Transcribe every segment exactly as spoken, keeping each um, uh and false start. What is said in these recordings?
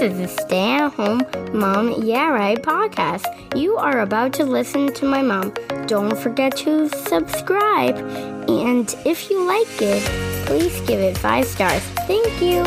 to the Stay at Home Mom Yeah Right podcast. You are about to listen to my mom. Don't forget to subscribe. And if you like it, please give it five stars. Thank you.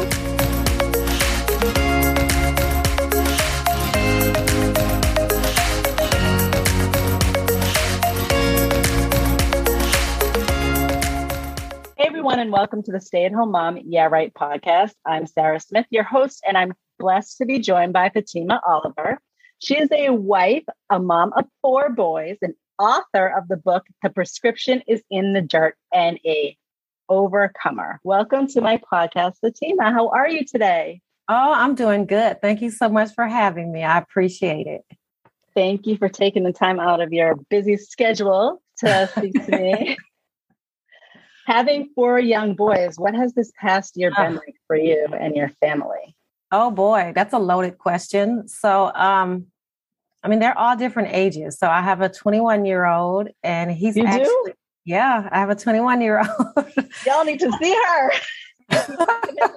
Hey everyone, and welcome to the Stay at Home Mom Yeah Right podcast. I'm Sarah Smith, your host, and I'm blessed to be joined by Fatima Oliver. She is a wife, a mom of four boys, an author of the book The Prescription is in the Dirt, and a overcomer. Welcome to my podcast, Fatima. How are you today? Oh, I'm doing good. Thank you so much for having me. I appreciate it. Thank you for taking the time out of your busy schedule to speak to me. Having four young boys, what has this past year been like for you and your family? Oh boy, that's a loaded question. So, um, I mean, they're all different ages. So I have a twenty-one year old and he's you actually, do? yeah, I have a twenty-one year old. Y'all need to see her.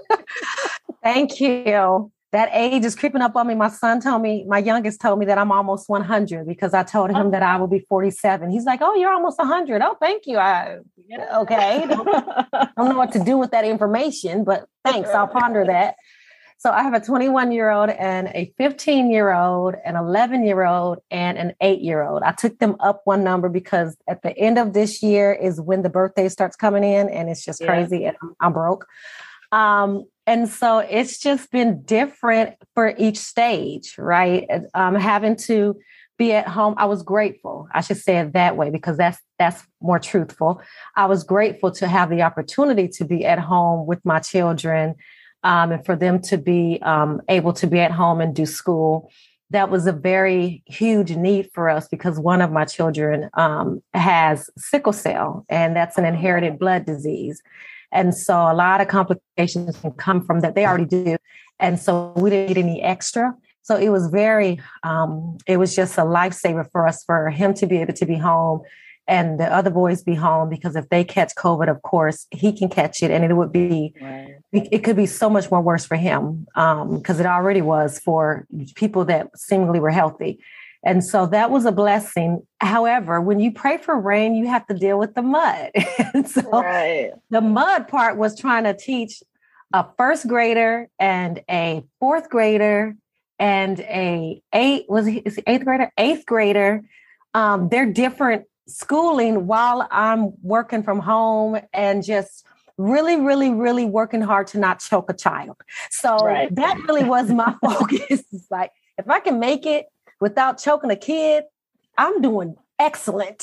Thank you. That age is creeping up on me. My son told me, my youngest told me that I'm almost one hundred because I told him oh. that I will be forty-seven. He's like, oh, you're almost one hundred. Oh, thank you. I, okay. Don't, don't know what to do with that information, but thanks. I'll ponder that. So I have a twenty-one year old and a fifteen year old, an eleven year old and an eight year old. I took them up one number because at the end of this year is when the birthday starts coming in and it's just crazy. Yeah. And I'm, I'm broke. Um, And so it's just been different for each stage, right? Um, having to be at home. I was grateful. I should say it that way because that's that's more truthful. I was grateful to have the opportunity to be at home with my children um, and for them to be um, able to be at home and do school. That was a very huge need for us because one of my children um, has sickle cell, and that's an inherited blood disease. And so a lot of complications can come from that. They already do. And so we didn't need any extra. So it was very, um, it was just a lifesaver for us, for him to be able to be home and the other boys be home, because if they catch COVID, of course, he can catch it. And it would be, right. it, it could be so much more worse for him because um, it already was for people that seemingly were healthy. And so that was a blessing. However, when you pray for rain, you have to deal with the mud. And so right. the mud part was trying to teach a first grader and a fourth grader and a eight, was he is he eighth grader, eighth grader. Um, they're different schooling while I'm working from home and just really, really, really working hard to not choke a child. So right. that really was my focus. It's like, if I can make it without choking a kid, I'm doing excellent.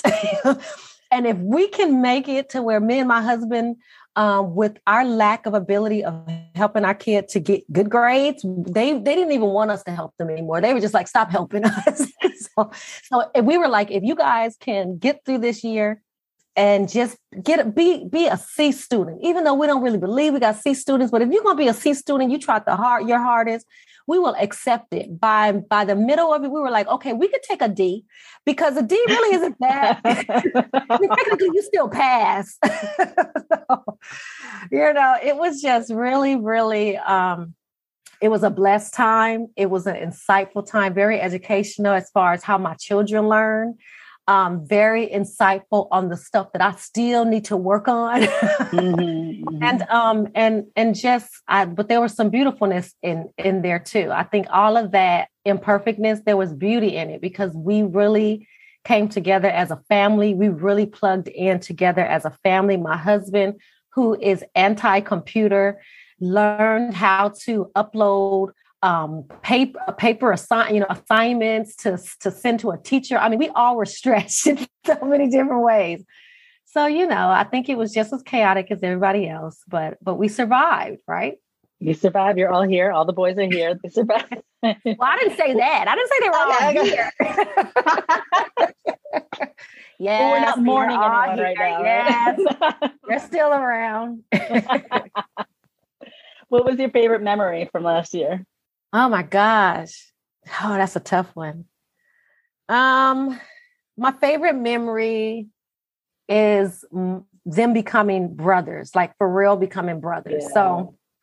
And if we can make it to where me and my husband, um, with our lack of ability of helping our kid to get good grades, they they didn't even want us to help them anymore. They were just like, stop helping us. so, so if we were like, if you guys can get through this year and just get be be a C student, even though we don't really believe we got C students, but if you're gonna be a C student, you tried the hard your hardest. We will accept it. By by the middle of it, we were like, okay, we could take a D because a D really isn't bad. I mean, technically, you still pass. So, you know, it was just really, really, um, it was a blessed time. It was an insightful time, very educational as far as how my children learn. Um, very insightful on the stuff that I still need to work on. mm-hmm, mm-hmm. And, um, and, and just, I, but there was some beautifulness in, in there too. I think all of that imperfectness, there was beauty in it because we really came together as a family. We really plugged in together as a family. My husband, who is anti-computer, learned how to upload Um, paper, paper assign, you know, assignments to, to send to a teacher. I mean, we all were stretched in so many different ways. So, you know, I think it was just as chaotic as everybody else, but, but we survived, right? You survived. You're all here. All the boys are here. They survived. Well, I didn't say that. I didn't say they were all here. Yeah, well, we're not mourning anyone right now. Yes, right? They're still around. What was your favorite memory from last year? Oh my gosh. Oh, that's a tough one. Um, my favorite memory is them becoming brothers, like for real becoming brothers. Yeah. So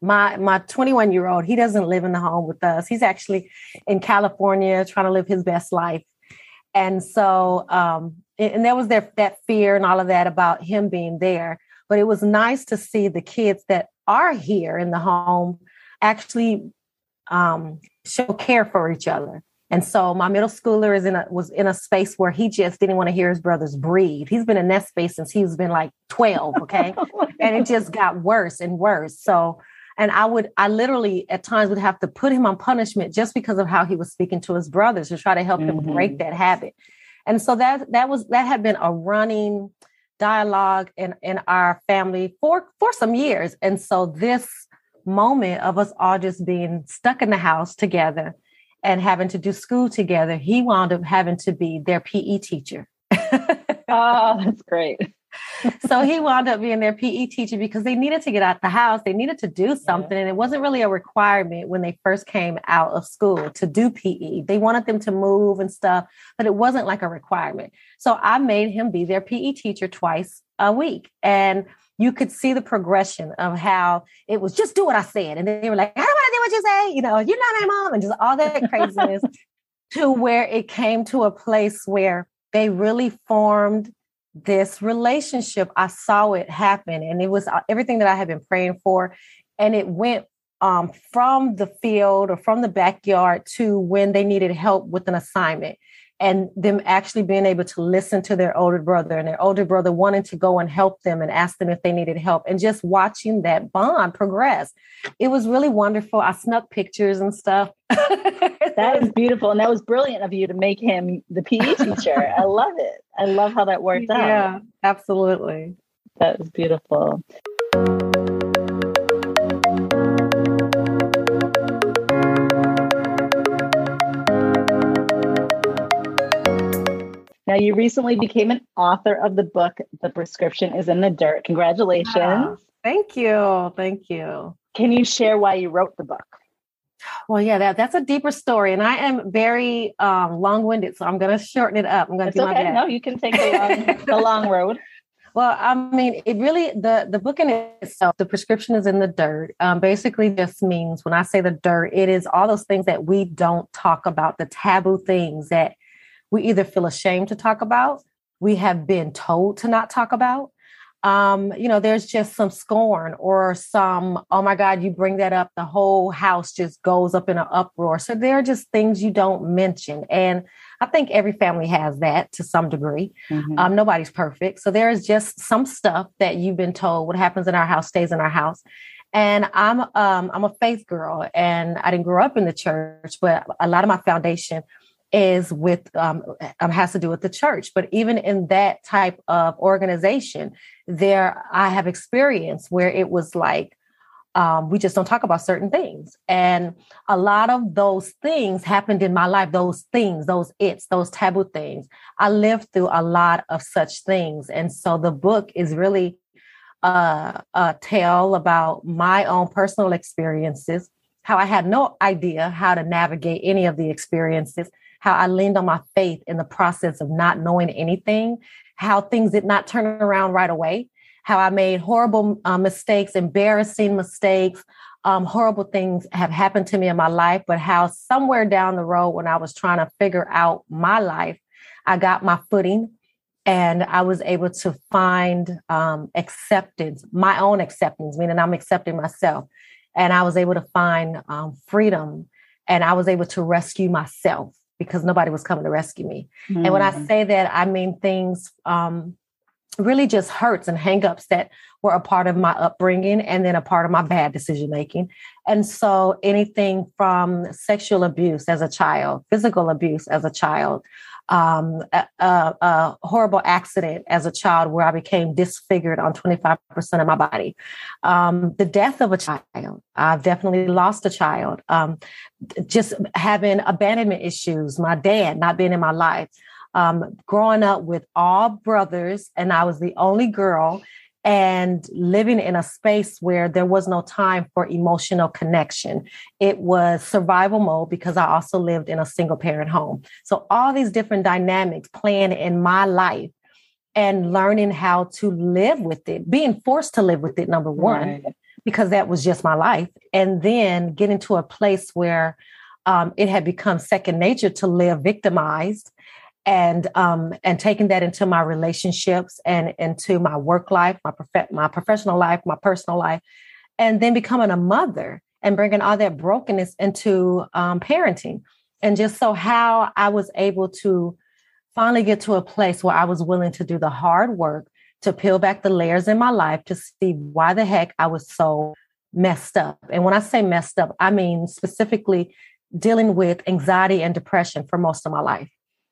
My my twenty-one year old, he doesn't live in the home with us. He's actually in California trying to live his best life. And so, um, and there was there, that fear and all of that about him being there. But it was nice to see the kids that are here in the home actually um, show care for each other. And so my middle schooler is in a, was in a space where he just didn't want to hear his brothers breathe. He's been in that space since he's been like twelve. Okay. And it just got worse and worse. So, and I would, I literally at times would have to put him on punishment just because of how he was speaking to his brothers to try to help mm-hmm. him break that habit. And so that, that was, that had been a running dialogue in, in our family for, for some years. And so this moment of us all just being stuck in the house together and having to do school together, he wound up having to be their P E teacher. Oh, that's great. So he wound up being their P E teacher because they needed to get out the house. They needed to do something. Yeah. And it wasn't really a requirement when they first came out of school to do P E. They wanted them to move and stuff, but it wasn't like a requirement. So I made him be their P E teacher twice a week. And you could see the progression of how it was just do what I said. And they were like, I don't want to do what you say. You know, you're not my mom, and just all that craziness to where it came to a place where they really formed this relationship. I saw it happen, and it was everything that I had been praying for. And it went um, from the field or from the backyard to when they needed help with an assignment, and them actually being able to listen to their older brother and their older brother wanting to go and help them and ask them if they needed help, and just watching that bond progress. It was really wonderful. I snuck pictures and stuff. That is beautiful. And that was brilliant of you to make him the P E teacher. I love it. I love how that worked yeah, out. Yeah, absolutely. That was beautiful. Now, you recently became an author of the book, The Prescription is in the Dirt. Congratulations. Oh, thank you. Thank you. Can you share why you wrote the book? Well, yeah, that, that's a deeper story. And I am very um, long-winded, so I'm going to shorten it up. I'm going to do okay. my best. No, you can take the long, the long road. Well, I mean, it really, the, the book in itself, The Prescription is in the Dirt, um, basically just means when I say the dirt, it is all those things that we don't talk about, the taboo things that we either feel ashamed to talk about, we have been told to not talk about. Um, you know, there's just some scorn or some, oh my God, you bring that up, the whole house just goes up in an uproar. So there are just things you don't mention. And I think every family has that to some degree. Mm-hmm. Um, nobody's perfect. So there is just some stuff that you've been told what happens in our house stays in our house. And I'm, um, I'm a faith girl, and I didn't grow up in the church, but a lot of my foundation is with, um, has to do with the church. But even in that type of organization, there I have experience where it was like, um, we just don't talk about certain things. And a lot of those things happened in my life, those things, those it's, those taboo things. I lived through a lot of such things. And so the book is really uh, a tale about my own personal experiences, how I had no idea how to navigate any of the experiences, how I leaned on my faith in the process of not knowing anything, how things did not turn around right away, how I made horrible uh, mistakes, embarrassing mistakes, um, horrible things have happened to me in my life, but how somewhere down the road when I was trying to figure out my life, I got my footing and I was able to find um, acceptance, my own acceptance, meaning I'm accepting myself. And I was able to find um, freedom, and I was able to rescue myself, because nobody was coming to rescue me. Mm. And when I say that, I mean things um, really just hurts and hangups that were a part of my upbringing and then a part of my bad decision-making. And so anything from sexual abuse as a child, physical abuse as a child, um, a, a, a horrible accident as a child where I became disfigured on twenty-five percent of my body, um, the death of a child. I've definitely lost a child. Um, just having abandonment issues, my dad not being in my life, um, growing up with all brothers, and I was the only girl, and living in a space where there was no time for emotional connection. It was survival mode because I also lived in a single parent home. So all these different dynamics playing in my life and learning how to live with it, being forced to live with it, number one. Right. because that was just my life. And then getting to a place where um, it had become second nature to live victimized, and um, and taking that into my relationships and into my work life, my prof- my professional life, my personal life, and then becoming a mother and bringing all that brokenness into um, parenting. And just so how I was able to finally get to a place where I was willing to do the hard work to peel back the layers in my life to see why the heck I was so messed up. And when I say messed up, I mean specifically dealing with anxiety and depression for most of my life.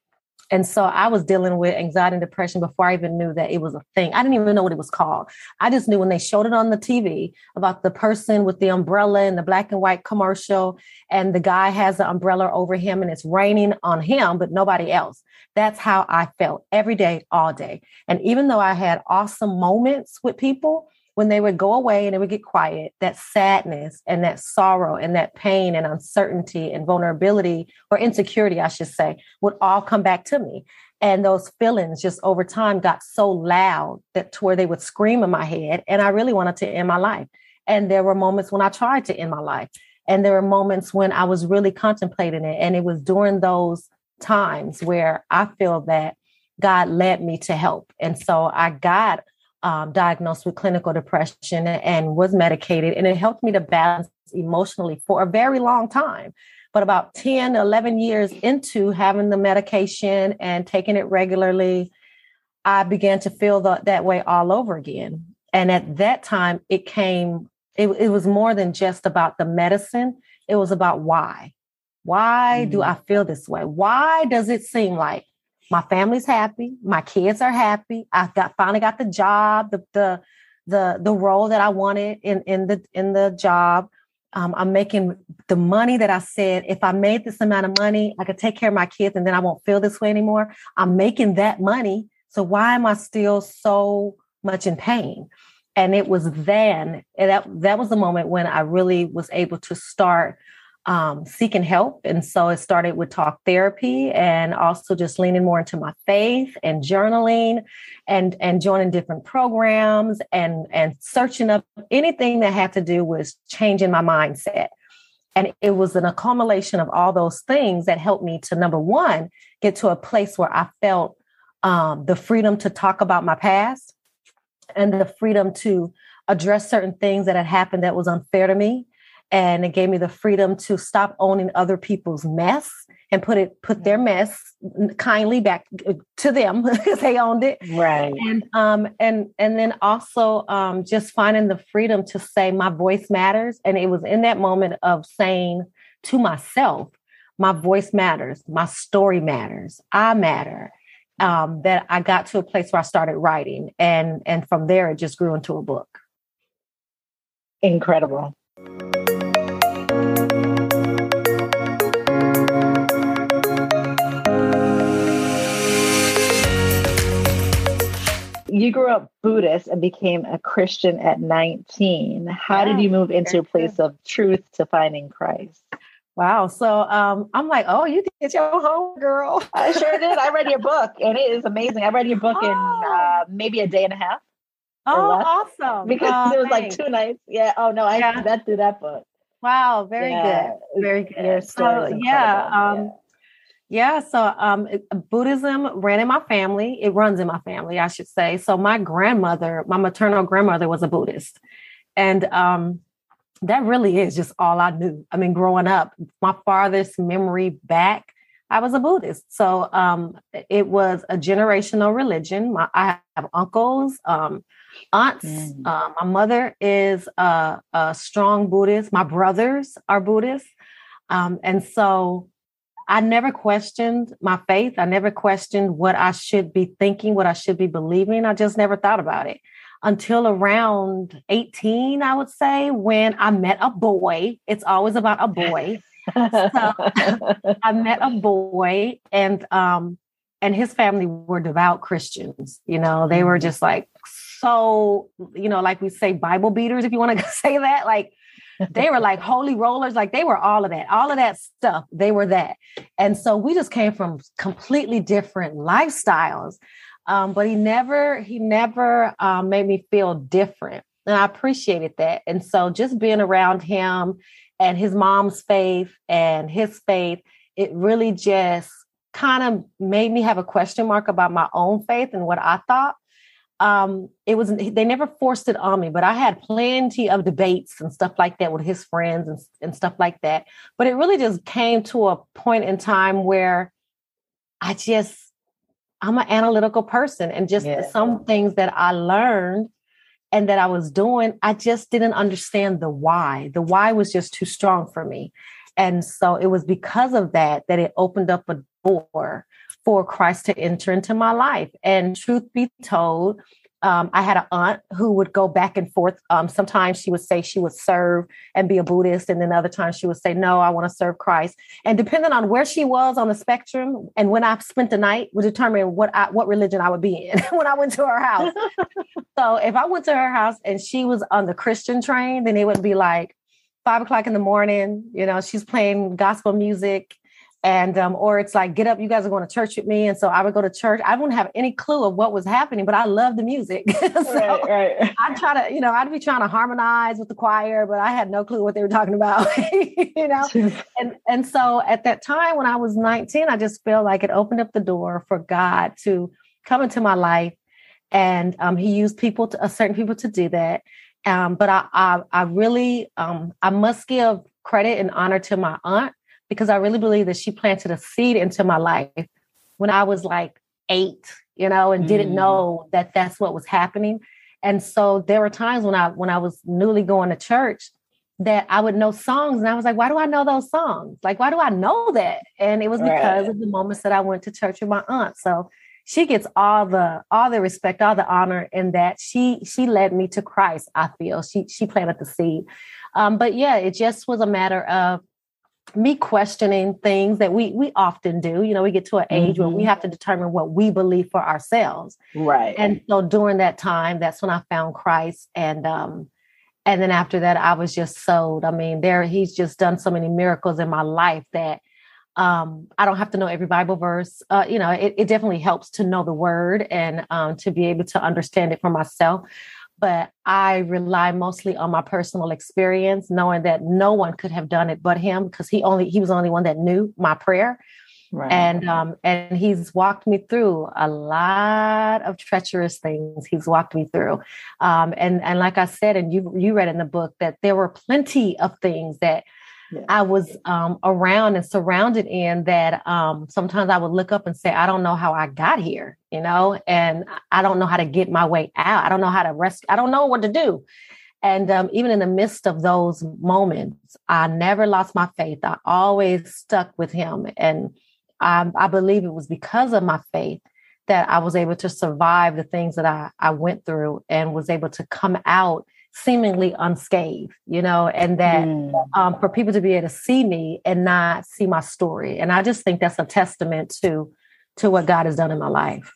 And so I was dealing with anxiety and depression before I even knew that it was a thing. I didn't even know what it was called. I just knew when they showed it on the T V about the person with the umbrella and the black and white commercial, and the guy has the umbrella over him and it's raining on him, but nobody else. That's how I felt every day, all day. And even though I had awesome moments with people, when they would go away and it would get quiet, that sadness and that sorrow and that pain and uncertainty and vulnerability, or insecurity, I should say, would all come back to me. And those feelings just over time got so loud that to where they would scream in my head. And I really wanted to end my life. And there were moments when I tried to end my life. And there were moments when I was really contemplating it. And it was during those times where I feel that God led me to help. And so I got Um, diagnosed with clinical depression and was medicated. And it helped me to balance emotionally for a very long time. But about ten, eleven years into having the medication and taking it regularly, I began to feel the, that way all over again. And at that time, it came, it, it was more than just about the medicine. It was about why. Why mm. do I feel this way? Why does it seem like my family's happy, my kids are happy, I got finally got the job, the the the the role that I wanted in in the in the job. Um, I'm making the money that I said, if I made this amount of money, I could take care of my kids and then I won't feel this way anymore. I'm making that money. So why am I still so much in pain? And it was then, and that, that was the moment when I really was able to start Um, seeking help. And so it started with talk therapy and also just leaning more into my faith and journaling and, and joining different programs and, and searching up anything that had to do with changing my mindset. And it was an accumulation of all those things that helped me to, number one, get to a place where I felt um, the freedom to talk about my past and the freedom to address certain things that had happened that was unfair to me. And it gave me the freedom to stop owning other people's mess and put it, put their mess kindly back to them because they owned it. Right. And, um, and, and then also, um, just finding the freedom to say my voice matters. And it was in that moment of saying to myself, my voice matters, my story matters, I matter, um, that I got to a place where I started writing. And, and from there, it just grew into a book. Incredible. You grew up Buddhist and became a Christian at nineteen. How yeah, did you move into a place good. of truth to finding Christ? Wow. So um, I'm like, oh, you did your homework, girl. I sure did. I read your book and it is amazing. I read your book oh. in uh, maybe a day and a half. Oh, awesome. Because oh, it was thanks. like two nights. Yeah. Oh, no, I yeah. read through that book. Wow. Very yeah. good. Very good. So, yeah. Um, yeah. Yeah. So um, Buddhism ran in my family. It runs in my family, I should say. So my grandmother, my maternal grandmother was a Buddhist. And um, that really is just all I knew. I mean, growing up, my farthest memory back, I was a Buddhist. So um, it was a generational religion. My, I have uncles, um, aunts. Mm. Uh, my mother is a, a strong Buddhist. My brothers are Buddhists. Um, and so I never questioned my faith. I never questioned what I should be thinking, what I should be believing. I just never thought about it until around eighteen, I would say, when I met a boy. It's always about a boy. So I met a boy and, um, and his family were devout Christians. You know, they were just like, so, you know, like we say Bible beaters, if you want to say that, like, they were like holy rollers, like they were all of that, all of that stuff. They were that. And so we just came from completely different lifestyles. Um, but he never, he never um, made me feel different. And I appreciated that. And so just being around him and his mom's faith and his faith, it really just kind of made me have a question mark about my own faith and what I thought. Um, it was, they never forced it on me, but I had plenty of debates and stuff like that with his friends and, and stuff like that. But it really just came to a point in time where I just, I'm an analytical person, and just yeah. some things that I learned and that I was doing, I just didn't understand the why. The why was just too strong for me. And so it was because of that, that it opened up a door for Christ to enter into my life. And truth be told, um, I had an aunt who would go back and forth. Um, sometimes she would say she would serve and be a Buddhist. And then other times she would say, no, I want to serve Christ. And depending on where she was on the spectrum and when I spent the night would determine what I, what religion I would be in when I went to her house. So if I went to her house and she was on the Christian train, then it would be like five o'clock in the morning, you know, she's playing gospel music. And, um, or it's like, get up, you guys are going to church with me. And so I would go to church. I wouldn't have any clue of what was happening, but I love the music. so right, right. I'd try to, you know, I'd be trying to harmonize with the choir, but I had no clue what they were talking about, you know? and, and so at that time when I was nineteen, I just felt like it opened up the door for God to come into my life. And, um, he used people to, uh, certain people to do that. Um, but I, I, I really, um, I must give credit and honor to my aunt, because I really believe that she planted a seed into my life when I was like eight, you know, and mm. didn't know that that's what was happening. And so there were times when I, when I was newly going to church that I would know songs. And I was like, why do I know those songs? Like, why do I know that? And it was because right. of the moments that I went to church with my aunt. So she gets all the, all the respect, all the honor in that. She, she led me to Christ, I feel. She, she planted the seed. Um, but yeah, it just was a matter of me questioning things that we we often do. You know, we get to an age mm-hmm. where we have to determine what we believe for ourselves. Right. And so during that time, that's when I found Christ. And um, and then after that, I was just sold. I mean, there he's just done so many miracles in my life that um, I don't have to know every Bible verse. Uh, you know, it, it definitely helps to know the word and um, to be able to understand it for myself. But I rely mostly on my personal experience, knowing that no one could have done it but him, because he only he was the only one that knew my prayer. Right. And um, and he's walked me through a lot of treacherous things. He's walked me through. Um, and, and like I said, and you you read in the book that there were plenty of things that yeah. I was um, around and surrounded in that um, sometimes I would look up and say, I don't know how I got here, you know, and I don't know how to get my way out. I don't know how to rescue. I don't know what to do. And um, even in the midst of those moments, I never lost my faith. I always stuck with him. And I, I believe it was because of my faith that I was able to survive the things that I, I went through and was able to come out seemingly unscathed, you know, and that mm. um, for people to be able to see me and not see my story. And I just think that's a testament to, to what God has done in my life.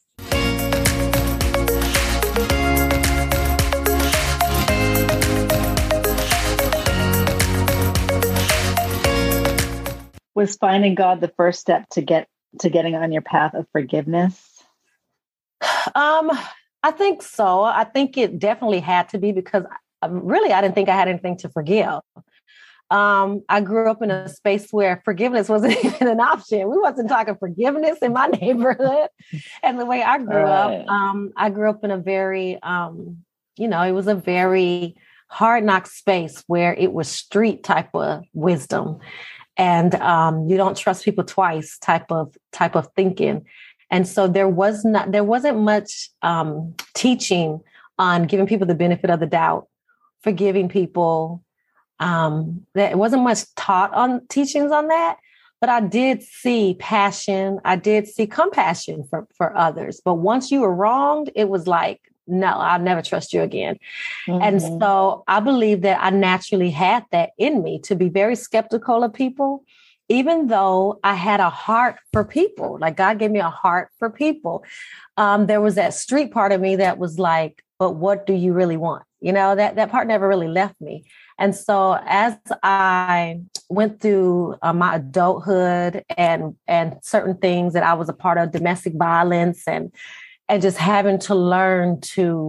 Was finding God the first step to get to getting on your path of forgiveness? Um, I think so. I think it definitely had to be, because really, I didn't think I had anything to forgive. Um, I grew up in a space where forgiveness wasn't even an option. We wasn't talking forgiveness in my neighborhood. And the way I grew right. up, um, I grew up in a very, um, you know, it was a very hard knock space where it was street type of wisdom. And um, you don't trust people twice type of type of thinking. And so there was not, there wasn't much um, teaching on giving people the benefit of the doubt, forgiving people. Um, there wasn't much taught on teachings on that, but I did see passion. I did see compassion for, for others. But once you were wronged, it was like, no, I'll never trust you again. Mm-hmm. And so I believe that I naturally had that in me to be very skeptical of people, even though I had a heart for people. Like God gave me a heart for people. Um, there was that street part of me that was like, but what do you really want? You know, that, that part never really left me. And so as I went through uh, my adulthood and, and certain things that I was a part of, domestic violence and, and just having to learn to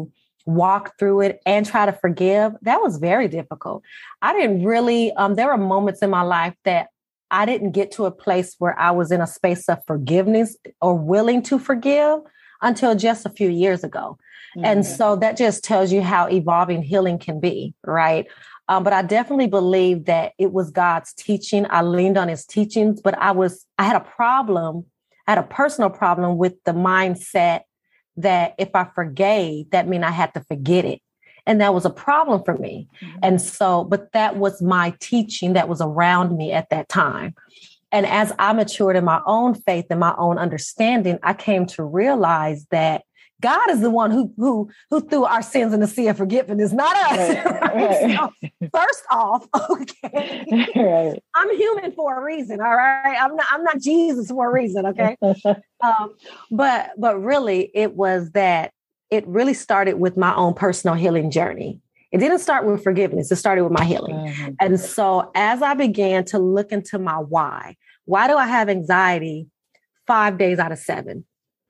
walk through it and try to forgive, that was very difficult. I didn't really, um, there were moments in my life that I didn't get to a place where I was in a space of forgiveness or willing to forgive until just a few years ago. Mm-hmm. And so that just tells you how evolving healing can be, right? Um, but I definitely believe that it was God's teaching. I leaned on his teachings, but I was, I had a problem, I had a personal problem with the mindset that if I forgave, that meant I had to forget it. And that was a problem for me. Mm-hmm. And so, but that was my teaching that was around me at that time. And as I matured in my own faith and my own understanding, I came to realize that God is the one who who who threw our sins in the sea of forgiveness, not us. Right, right. So, first off, okay, right. I'm human for a reason. All right, I'm not I'm not Jesus for a reason. Okay, um, but but really, it was that it really started with my own personal healing journey. It didn't start with forgiveness. It started with my healing. Mm-hmm. And so as I began to look into my why, why do I have anxiety five days out of seven?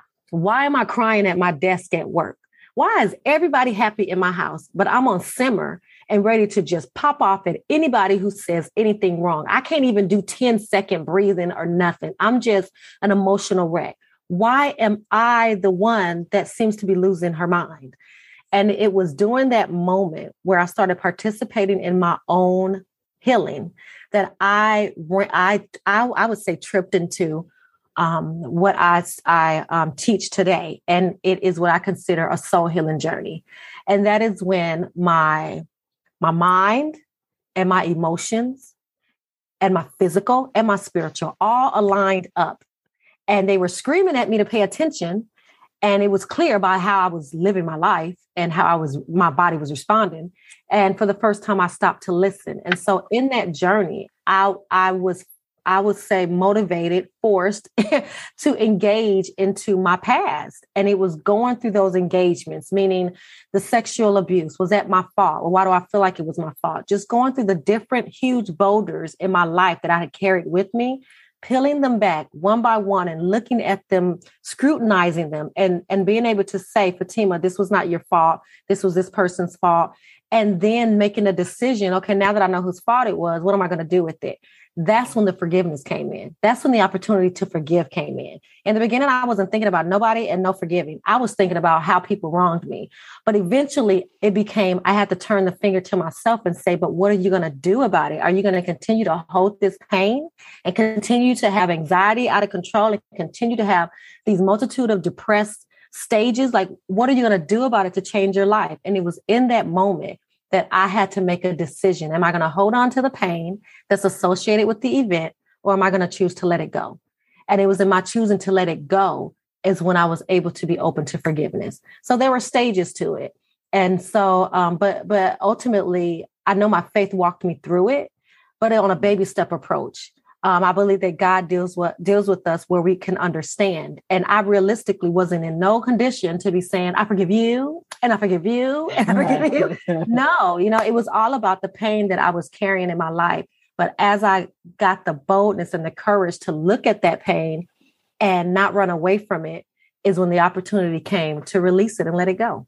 Why am I crying at my desk at work? Why is everybody happy in my house, but I'm on simmer and ready to just pop off at anybody who says anything wrong? I can't even do ten second breathing or nothing. I'm just an emotional wreck. Why am I the one that seems to be losing her mind? And it was during that moment where I started participating in my own healing that I, I, I, I would say tripped into um, what I, I um, teach today. And it is what I consider a soul healing journey. And that is when my, my mind and my emotions and my physical and my spiritual all aligned up. And they were screaming at me to pay attention. And it was clear by how I was living my life and how I was, my body was responding. And for the first time, I stopped to listen. And so in that journey, I, I was, I would say motivated, forced to engage into my past. And it was going through those engagements, meaning the sexual abuse. Was that my fault? Or why do I feel like it was my fault? Just going through the different huge boulders in my life that I had carried with me, peeling them back one by one and looking at them, scrutinizing them and, and being able to say, Fatima, this was not your fault. This was this person's fault. And then making a decision. Okay, now that I know whose fault it was, what am I going to do with it? That's when the forgiveness came in. That's when the opportunity to forgive came in. In the beginning, I wasn't thinking about nobody and no forgiving. I was thinking about how people wronged me. But eventually it became, I had to turn the finger to myself and say, but what are you going to do about it? Are you going to continue to hold this pain and continue to have anxiety out of control and continue to have these multitude of depressed stages? Like, what are you going to do about it to change your life? And it was in that moment that I had to make a decision. Am I going to hold on to the pain that's associated with the event, or am I going to choose to let it go? And it was in my choosing to let it go is when I was able to be open to forgiveness. So there were stages to it. And so, um, but, but ultimately, I know my faith walked me through it, but on a baby step approach. Um, I believe that God deals with, deals with us where we can understand. And I realistically wasn't in no condition to be saying, I forgive you and I forgive you and I forgive you. No, you know, it was all about the pain that I was carrying in my life. But as I got the boldness and the courage to look at that pain and not run away from it is when the opportunity came to release it and let it go.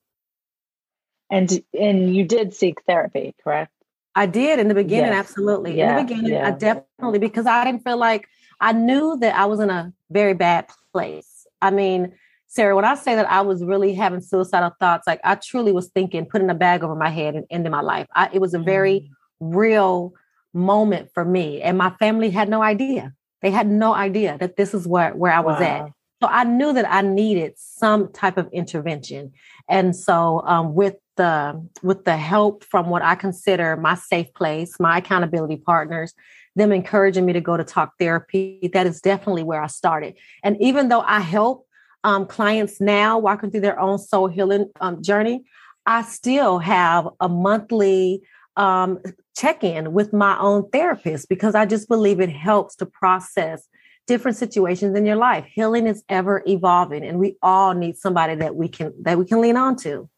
And, and you did seek therapy, correct? I did in the beginning. Yes. Absolutely. Yeah, in the beginning, yeah. I definitely, because I didn't feel like I knew that I was in a very bad place. I mean, Sarah, when I say that I was really having suicidal thoughts, like I truly was thinking, putting a bag over my head and ending my life. I, it was a very mm. real moment for me. And my family had no idea. They had no idea that this is where, where I was wow. at. So I knew that I needed some type of intervention. And so um, with the with the help from what I consider my safe place, my accountability partners, them encouraging me to go to talk therapy, that is definitely where I started. And even though I help um, clients now walking through their own soul healing um, journey, I still have a monthly um, check-in with my own therapist because I just believe it helps to process different situations in your life. Healing is ever evolving, and we all need somebody that we can that we can lean on to.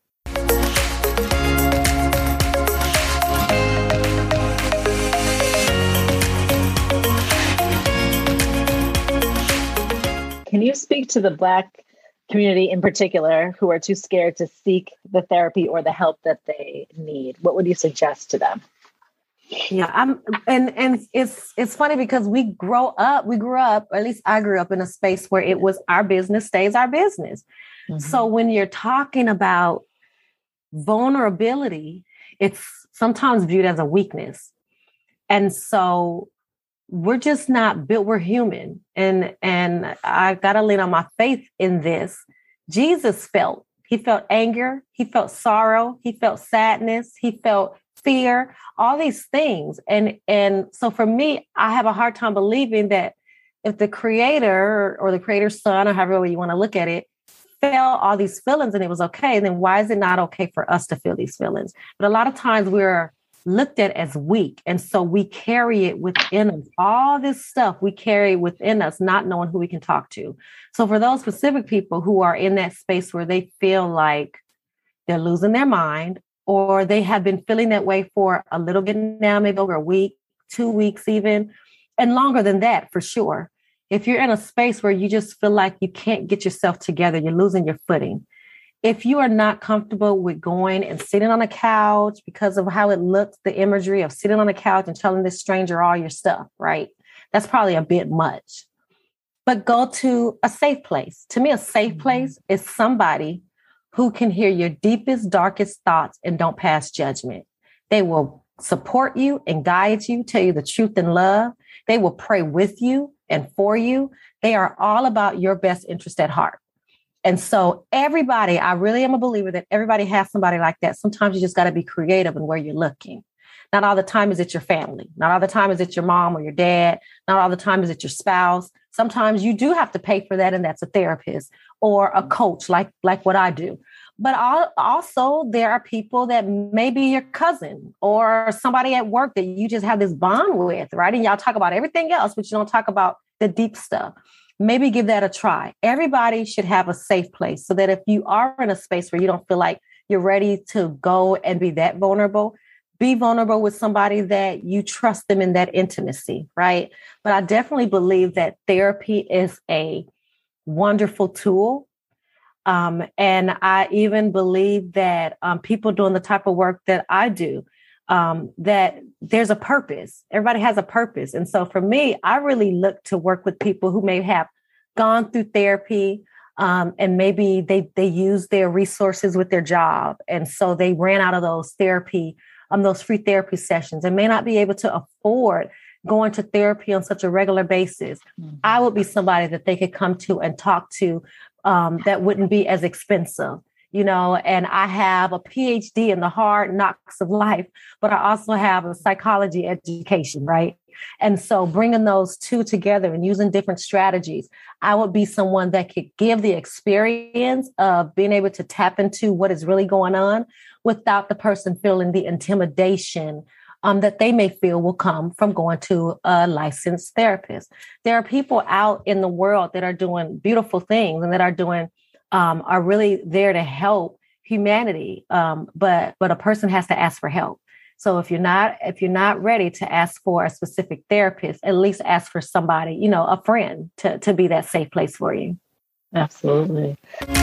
Can you speak to the Black community in particular who are too scared to seek the therapy or the help that they need? What would you suggest to them? Yeah, I'm, and and it's it's funny because we grow up, we grew up, or at least I grew up in a space where it was our business stays our business. Mm-hmm. So when you're talking about vulnerability, it's sometimes viewed as a weakness. And so we're just not built, we're human. And, and I got to lean on my faith in this. Jesus felt, he felt anger, he felt sorrow, he felt sadness, he felt fear, all these things. And, and so for me, I have a hard time believing that if the creator or the creator's son, or however you want to look at it, felt all these feelings and it was okay, then why is it not okay for us to feel these feelings? But a lot of times we're looked at as weak. And so we carry it within us. All this stuff we carry within us, not knowing who we can talk to. So for those specific people who are in that space where they feel like they're losing their mind, or they have been feeling that way for a little bit now, maybe over a week, two weeks even, and longer than that for sure. If you're in a space where you just feel like you can't get yourself together, you're losing your footing. If you are not comfortable with going and sitting on a couch because of how it looks, the imagery of sitting on a couch and telling this stranger all your stuff, right? That's probably a bit much. But go to a safe place. To me, a safe place is somebody who can hear your deepest, darkest thoughts and don't pass judgment. They will support you and guide you, tell you the truth in love. They will pray with you and for you. They are all about your best interest at heart. And so everybody, I really am a believer that everybody has somebody like that. Sometimes you just got to be creative in where you're looking. Not all the time is it your family. Not all the time is it your mom or your dad. Not all the time is it your spouse. Sometimes you do have to pay for that, and that's a therapist or a coach like, like what I do. But also there are people that may be your cousin or somebody at work that you just have this bond with, right? And y'all talk about everything else, but you don't talk about the deep stuff. Maybe give that a try. Everybody should have a safe place so that if you are in a space where you don't feel like you're ready to go and be that vulnerable, be vulnerable with somebody that you trust them in that intimacy, right? But I definitely believe that therapy is a wonderful tool. Um, and I even believe that um, people doing the type of work that I do, um, that there's a purpose. Everybody has a purpose. And so for me, I really look to work with people who may have gone through therapy, um, and maybe they they use their resources with their job. And so they ran out of those therapy, um, those free therapy sessions, and may not be able to afford going to therapy on such a regular basis. Mm-hmm. I would be somebody that they could come to and talk to, um, that wouldn't be as expensive. You know, and I have a P H D in the hard knocks of life, but I also have a psychology education, right? And so bringing those two together and using different strategies, I would be someone that could give the experience of being able to tap into what is really going on without the person feeling the intimidation um, that they may feel will come from going to a licensed therapist. There are people out in the world that are doing beautiful things and that are doing Um, are really there to help humanity. Um, but but a person has to ask for help. So if you're not if you're not ready to ask for a specific therapist, at least ask for somebody, you know, a friend to, to be that safe place for you. Absolutely.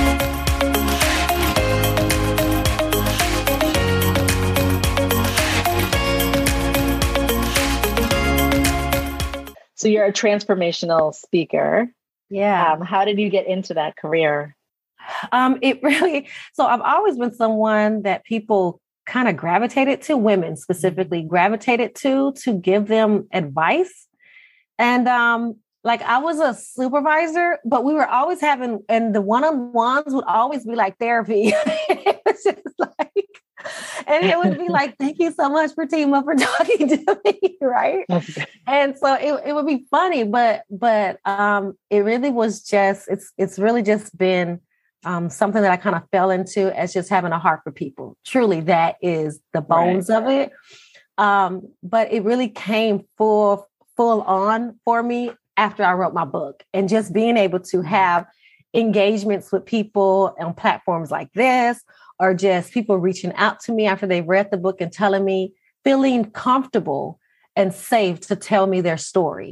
So you're a transformational speaker. Yeah. Um, how did you get into that career? Um, it really, so I've always been someone that people kind of gravitated to, women specifically gravitated to, to give them advice. And um, like I was a supervisor, but we were always having, and the one-on-ones would always be like therapy. It was just like, and it would be like, thank you so much, Fatima, for talking to me, right? Okay. And so it, it would be funny, but but um, it really was just, it's it's really just been Um, something that I kind of fell into as just having a heart for people. Truly, that is the bones right. of it. Um, but it really came full, full on for me after I wrote my book, and just being able to have engagements with people on platforms like this, or just people reaching out to me after they've read the book and telling me, feeling comfortable and safe to tell me their story.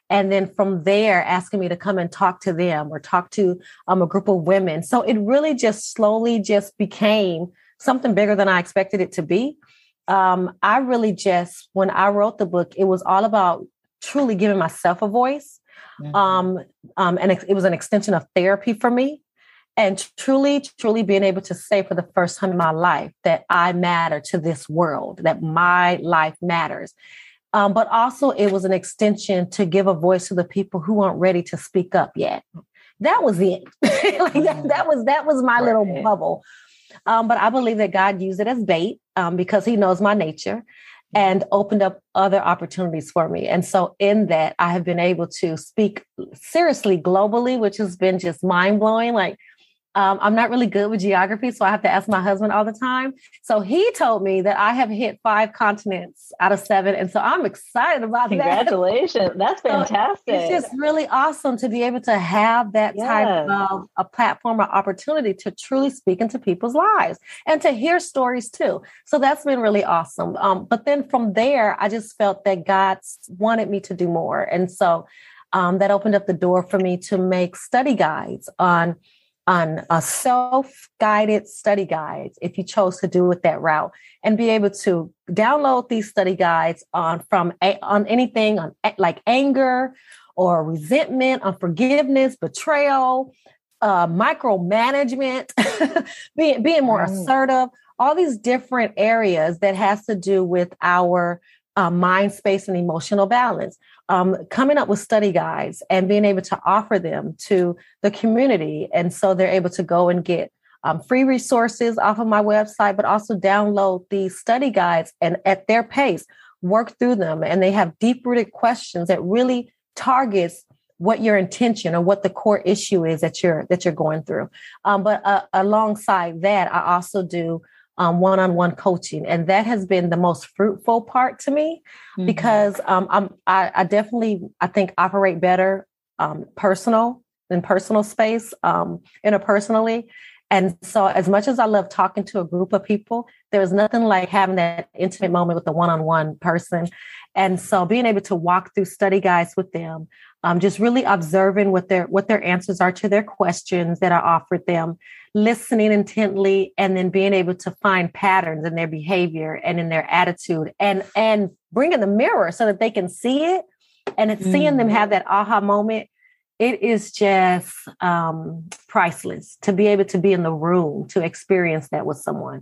And then from there, asking me to come and talk to them or talk to um, a group of women. So it really just slowly just became something bigger than I expected it to be. Um, I really just, when I wrote the book, it was all about truly giving myself a voice. Mm-hmm. Um, um, and it, it was an extension of therapy for me. And truly, truly being able to say for the first time in my life that I matter to this world, that my life matters. Um, but also it was an extension to give a voice to the people who aren't ready to speak up yet. That was it. like that, that was that was my right. little bubble. Um, but I believe that God used it as bait um, because he knows my nature and opened up other opportunities for me. And so in that, I have been able to speak seriously globally, which has been just mind blowing. Like, Um, I'm not really good with geography, so I have to ask my husband all the time. So he told me that I have hit five continents out of seven. And so I'm excited about Congratulations. that. Congratulations. That's fantastic. So it's just really awesome to be able to have that yes. type of a platform or opportunity to truly speak into people's lives and to hear stories too. So that's been really awesome. Um, but then from there, I just felt that God wanted me to do more. And so um, that opened up the door for me to make study guides on on a self-guided study guides, if you chose to do it that route, and be able to download these study guides on from on anything on like anger or resentment, unforgiveness, betrayal, uh, micromanagement, being being more mm. assertive, all these different areas that has to do with our uh, mind space and emotional balance. Um, coming up with study guides and being able to offer them to the community. And so they're able to go and get um, free resources off of my website, but also download these study guides and at their pace, work through them. And they have deep-rooted questions that really targets what your intention or what the core issue is that you're that you're going through. Um, but uh, alongside that, I also do Um, one-on-one coaching. And that has been the most fruitful part to me mm-hmm. because um, I'm, I, I definitely, I think, operate better um, personal in personal space, um, interpersonally. And so as much as I love talking to a group of people, there's nothing like having that intimate moment with a one-on-one person. And so being able to walk through study guides with them, um, just really observing what their what their answers are to their questions that are offered them, listening intently, and then being able to find patterns in their behavior and in their attitude and, and bringing the mirror so that they can see it and it's mm. seeing them have that aha moment. It is just um, priceless to be able to be in the room, to experience that with someone.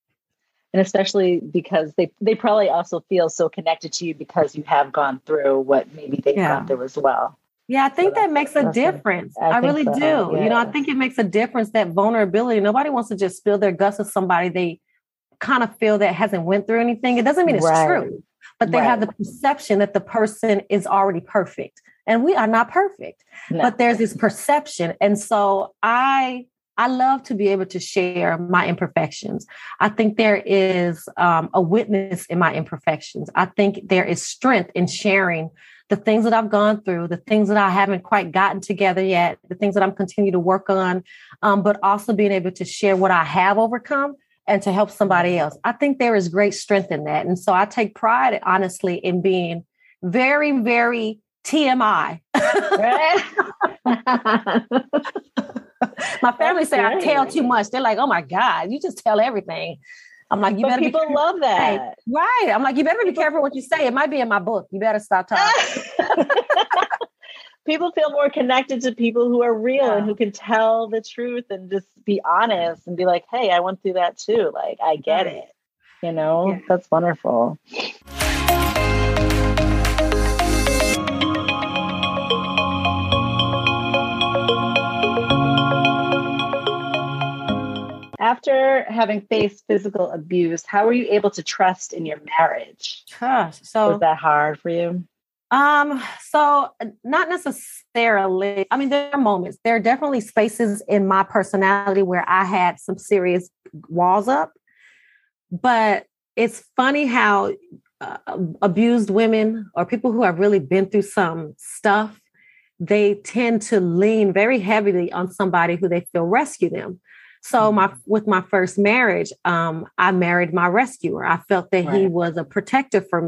And especially because they, they probably also feel so connected to you because you have gone through what maybe they've yeah. gone through as well. Yeah, I think so that makes a difference. I, I really so. do. Yeah. You know, I think it makes a difference, that vulnerability. Nobody wants to just spill their guts with somebody they kind of feel that hasn't went through anything. It doesn't mean it's right. true, but they right. have the perception that the person is already perfect. And we are not perfect, no. but there's this perception. And so I I love to be able to share my imperfections. I think there is um, a witness in my imperfections. I think there is strength in sharing the things that I've gone through, the things that I haven't quite gotten together yet, the things that I'm continuing to work on, um, but also being able to share what I have overcome and to help somebody else. I think there is great strength in that. And so I take pride, honestly, in being very, very T M I. My family say I tell too much. They're like, oh my God, you just tell everything. I'm like, you but better people be love that. Right. I'm like, you better be careful what you say. It might be in my book. You better stop talking. People feel more connected to people who are real yeah. and who can tell the truth and just be honest and be like, hey, I went through that too. Like, I get right. it. You know, yeah. That's wonderful. After having faced physical abuse, how were you able to trust in your marriage? Gosh, so was that hard for you? Um, so not necessarily. I mean, there are moments. There are definitely spaces in my personality where I had some serious walls up. But it's funny how uh, abused women or people who have really been through some stuff, they tend to lean very heavily on somebody who they feel rescue them. So my with my first marriage, um, I married my rescuer. I felt that right. he was a protector for me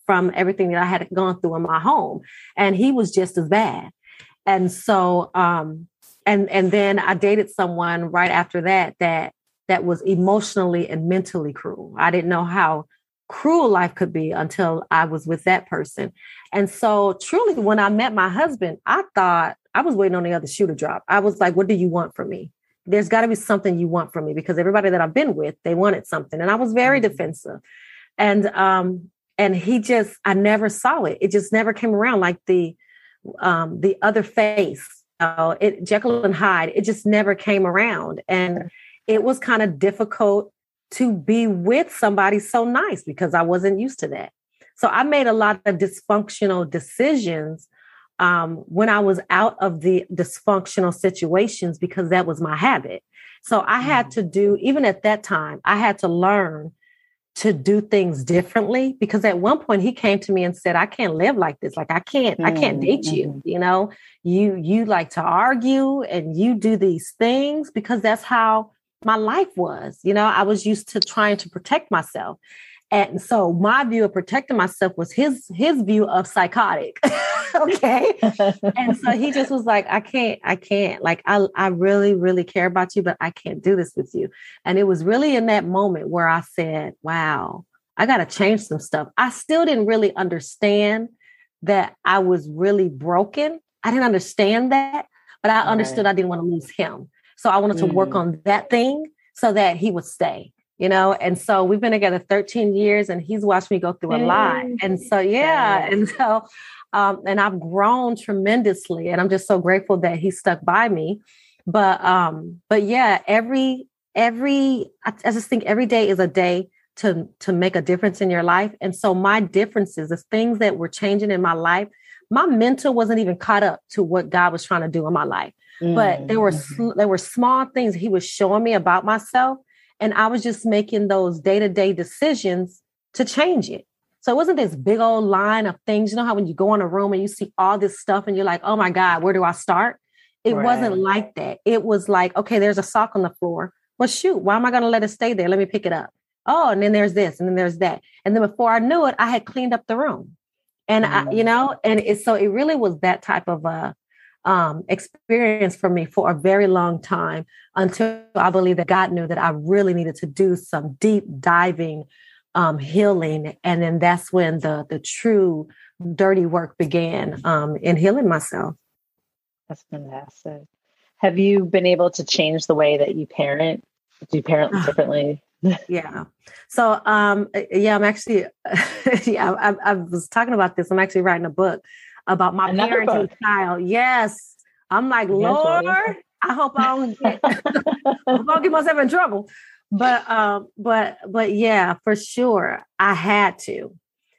from everything that I had gone through in my home. And he was just as bad. And so, um, and, and then I dated someone right after that, that, that was emotionally and mentally cruel. I didn't know how cruel life could be until I was with that person. And so truly, when I met my husband, I thought I was waiting on the other shoe to drop. I was like, what do you want from me? There's got to be something you want from me, because everybody that I've been with, they wanted something. And I was very defensive. And, um, and he just, I never saw it. It just never came around, like the, um, the other face, uh, it, Jekyll and Hyde, it just never came around. And it was kind of difficult to be with somebody so nice, because I wasn't used to that. So I made a lot of dysfunctional decisions um, when I was out of the dysfunctional situations, because that was my habit. So I had to do, even at that time, I had to learn to do things differently, because at one point he came to me and said, I can't live like this. Like, I can't, mm-hmm. I can't date you. You know, you, you like to argue and you do these things, because that's how my life was. You know, I was used to trying to protect myself. And so my view of protecting myself was his, his view of psychotic. Okay. And so he just was like, I can't, I can't, like, I, I really, really care about you, but I can't do this with you. And it was really in that moment where I said, wow, I got to change some stuff. I still didn't really understand that I was really broken. I didn't understand that, but I understood right. I didn't want to lose him. So I wanted to mm. work on that thing so that he would stay. You know, and so we've been together thirteen years, and he's watched me go through a lot. And so, yeah. And so, um, and I've grown tremendously, and I'm just so grateful that he stuck by me. But, um, but yeah, every, every, I, I just think every day is a day to, to make a difference in your life. And so my differences, the things that were changing in my life, my mental wasn't even caught up to what God was trying to do in my life. Mm-hmm. But there were, sl- there were small things he was showing me about myself. And I was just making those day-to-day decisions to change it. So it wasn't this big old line of things. You know how when you go in a room and you see all this stuff and you're like, oh my God, where do I start? It right. wasn't like that. It was like, okay, there's a sock on the floor. Well, shoot, why am I going to let it stay there? Let me pick it up. Oh, and then there's this, and then there's that. And then before I knew it, I had cleaned up the room. And mm-hmm. I, you know, and it, so it really was that type of a Um, experience for me for a very long time, until I believe that God knew that I really needed to do some deep diving um, healing. And then that's when the the true dirty work began um, in healing myself. That's fantastic. Have you been able to change the way that you parent? Do you parent differently? Yeah. So, um, yeah, I'm actually, yeah, I, I was talking about this. I'm actually writing a book about my Another parenting book. style. Yes. I'm like, Lord, I hope I don't get, I hope I don't get myself in trouble. But, um, but, but yeah, for sure. I had to,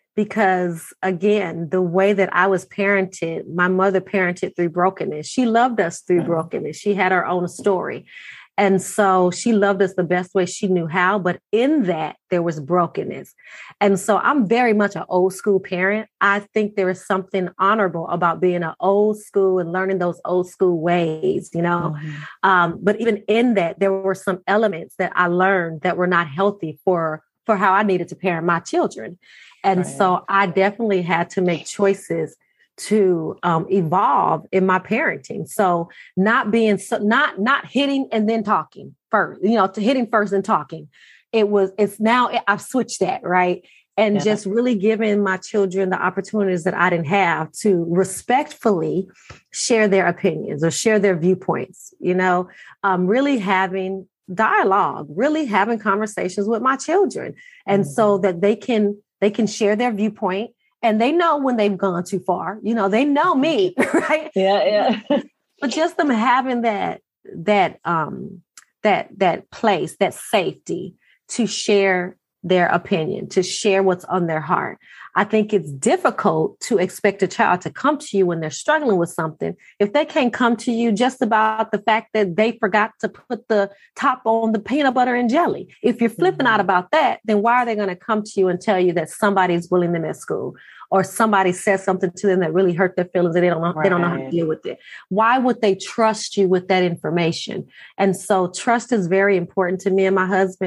because again, the way that I was parented, my mother parented through brokenness. She loved us through mm-hmm. brokenness. She had her own story. And so she loved us the best way she knew how, but in that there was brokenness. And so I'm very much an old school parent. I think there is something honorable about being an old school and learning those old school ways, you know. Mm-hmm. Um, but even in that, there were some elements that I learned that were not healthy for, for how I needed to parent my children. And right. so I definitely had to make choices to um, evolve in my parenting. So not being, so, not, not hitting and then talking first, you know, to hitting first and talking. It was, it's now I've switched that. Right. And yeah. just really giving my children the opportunities that I didn't have to respectfully share their opinions or share their viewpoints, you know, um, really having dialogue, really having conversations with my children. And mm-hmm. so that they can, they can share their viewpoint. And they know when they've gone too far, you know, they know me, right? Yeah, yeah. But just them having that, that, um, that, that place, that safety to share their opinion, to share what's on their heart. I think it's difficult to expect a child to come to you when they're struggling with something. If they can't come to you just about the fact that they forgot to put the top on the peanut butter and jelly. If you're flipping mm-hmm. out about that, then why are they going to come to you and tell you that somebody's bullying them at school, or somebody says something to them that really hurt their feelings and they don't know, right. they don't know how to deal with it? Why would they trust you with that information? And so trust is very important to me and my husband,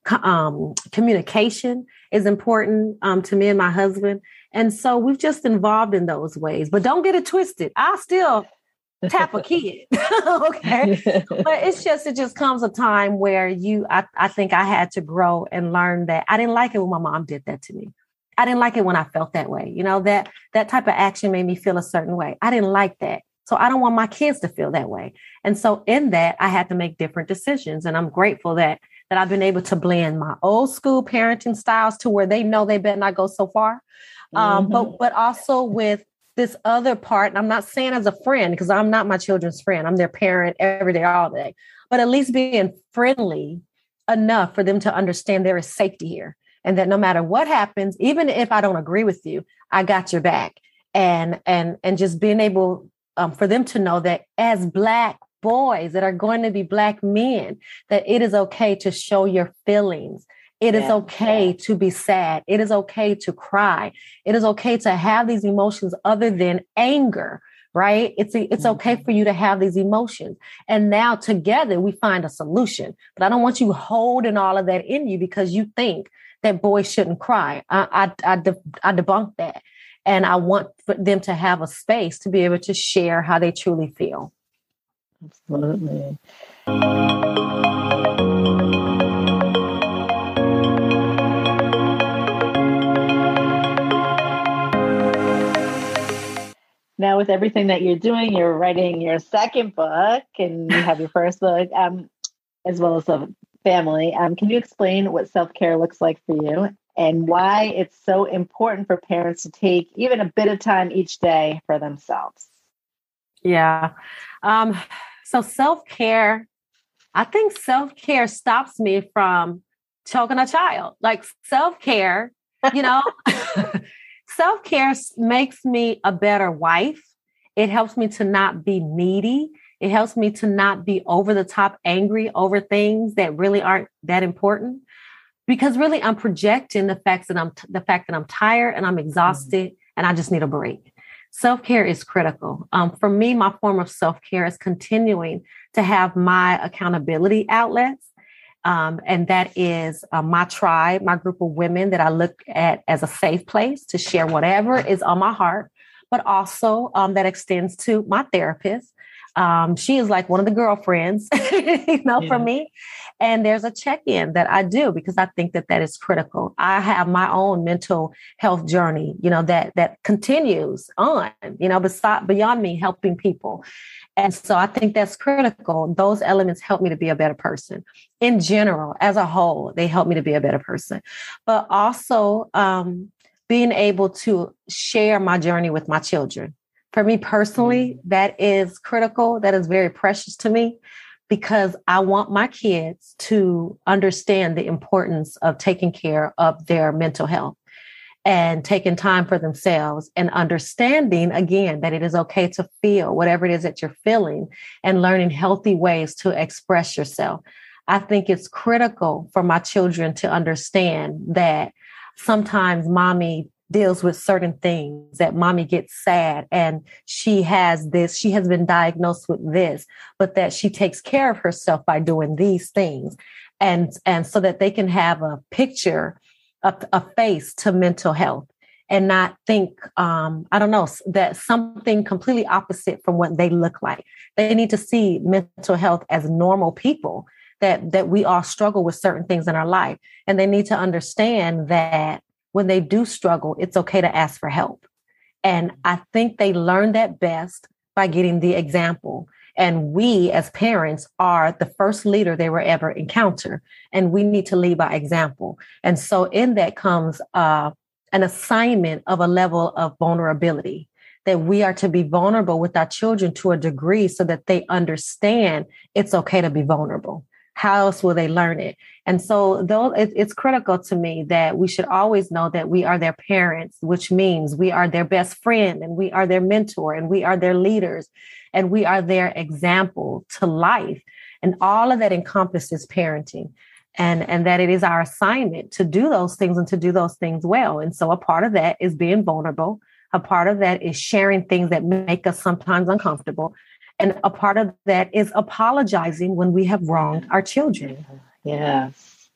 um, communication is important um, to me and my husband. And so we've just involved in those ways, but don't get it twisted. I'll still tap a kid. Okay. But it's just, it just comes a time where you, I, I think I had to grow and learn that I didn't like it when my mom did that to me. I didn't like it when I felt that way. You know, that, that type of action made me feel a certain way. I didn't like that. So I don't want my kids to feel that way. And so in that, I had to make different decisions. And I'm grateful that that I've been able to blend my old school parenting styles to where they know they better not go so far. Um, mm-hmm. But but also with this other part, and I'm not saying as a friend, because I'm not my children's friend. I'm their parent every day, all day. But at least being friendly enough for them to understand there is safety here. And that no matter what happens, even if I don't agree with you, I got your back. And and and just being able um, for them to know that as Black boys that are going to be Black men, that it is okay to show your feelings. It yeah. is okay to be sad. It is okay to cry. It is okay to have these emotions other than anger, right? It's it's mm-hmm. okay for you to have these emotions. And now together we find a solution. But I don't want you holding all of that in you because you think that boys shouldn't cry. I I, I, de- I debunk that. And I want for them to have a space to be able to share how they truly feel. Absolutely. Now, with everything that you're doing, you're writing your second book and you have your first book, um, as well as a family. Um, can you explain what self-care looks like for you and why it's so important for parents to take even a bit of time each day for themselves? Yeah. Um, So self-care, I think self-care stops me from choking a child. Like self-care, you know, self-care makes me a better wife. It helps me to not be needy. It helps me to not be over the top angry over things that really aren't that important. Because really I'm projecting the fact that I'm t- the fact that I'm tired and I'm exhausted mm-hmm. and I just need a break. Self-care is critical. Um, for me, my form of self-care is continuing to have my accountability outlets. Um, and that is uh, my tribe, my group of women that I look at as a safe place to share whatever is on my heart, but also um, that extends to my therapist. Um, she is like one of the girlfriends, you know, yeah. for me. And there's a check-in that I do because I think that that is critical. I have my own mental health journey, you know, that that continues on, you know, beside, beyond me helping people. And so I think that's critical. Those elements help me to be a better person. In general, as a whole, they help me to be a better person. But also um, being able to share my journey with my children. For me personally, that is critical. That is very precious to me because I want my kids to understand the importance of taking care of their mental health and taking time for themselves and understanding, again, that it is okay to feel whatever it is that you're feeling and learning healthy ways to express yourself. I think it's critical for my children to understand that sometimes mommy deals with certain things, that mommy gets sad and she has this, she has been diagnosed with this, but that she takes care of herself by doing these things. And, and so that they can have a picture, a, a face to mental health and not think, um, I don't know, that something completely opposite from what they look like. They need to see mental health as normal people, that, that we all struggle with certain things in our life. And they need to understand that when they do struggle, it's okay to ask for help. And I think they learn that best by getting the example. And we as parents are the first leader they will ever encounter. And we need to lead by example. And so in that comes uh, an assignment of a level of vulnerability, that we are to be vulnerable with our children to a degree so that they understand it's okay to be vulnerable. How else will they learn it? And so though it, it's critical to me that we should always know that we are their parents, which means we are their best friend and we are their mentor and we are their leaders and we are their example to life. And all of that encompasses parenting and, and that it is our assignment to do those things and to do those things well. And so a part of that is being vulnerable. A part of that is sharing things that make us sometimes uncomfortable. And a part of that is apologizing when we have wronged our children. Yes.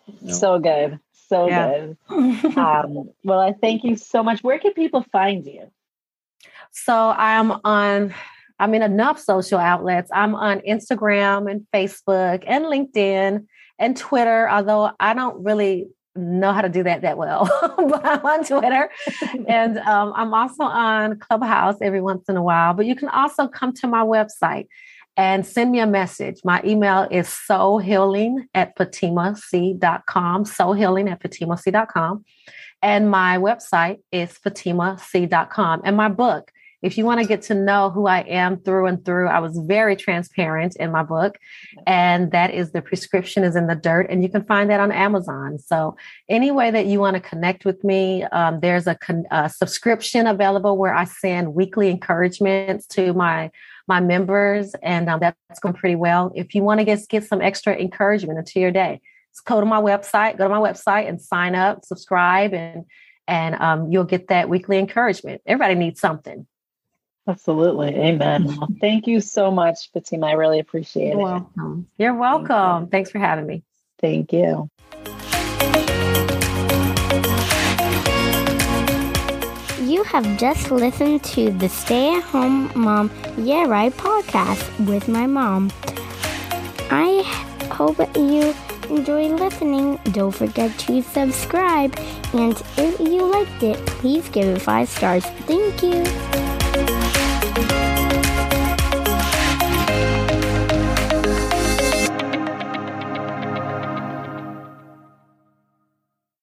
So good. So Yeah. good. Um, well, I thank you so much. Where can people find you? So I'm on, I'm in enough social outlets. I'm on Instagram and Facebook and LinkedIn and Twitter, although I don't really know how to do that that well, but I'm on Twitter. And um, I'm also on Clubhouse every once in a while, but you can also come to my website and send me a message. My email is sohealing at fatima c dot com, sohealing at fatima c dot com. And my website is fatima c dot com. And my book, if you want to get to know who I am through and through, I was very transparent in my book. And that is The Prescription is in the Dirt. And you can find that on Amazon. So any way that you want to connect with me, um, there's a, con- a subscription available where I send weekly encouragements to my my members. And um, that's going pretty well. If you want to get, get some extra encouragement into your day, just go to my website, go to my website and sign up, subscribe, and, and um, you'll get that weekly encouragement. Everybody needs something. Absolutely. Amen. Well, thank you so much, Fatima. I really appreciate You're it. welcome. You're welcome. Thank you. Thanks for having me. Thank you. You have just listened to the Stay at Home Mom Yeah Right podcast with my mom. I hope you enjoy listening. Don't forget to subscribe. And if you liked it, please give it five stars. Thank you.